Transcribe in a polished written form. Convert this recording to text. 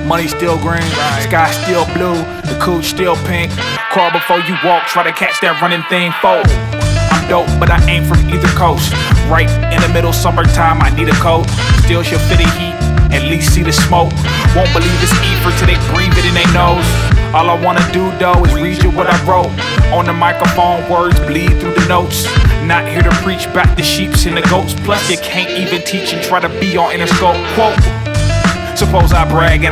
Money still green, sky still blue, the cooch still pink. Crawl before you walk, try to catch that running thing, fold. I'm dope, but I ain't from either coast. Right in the middle, summertime, I need a coat. Still should feel the heat, at least see the smoke. Won't believe it's ether till they breathe it in their nose. All I wanna do though is read you what I wrote. On the microphone, words bleed through the notes. Not here to preach back the sheeps and the goats. Plus you can't even teach and try to be on Interscope. Quote, suppose I brag and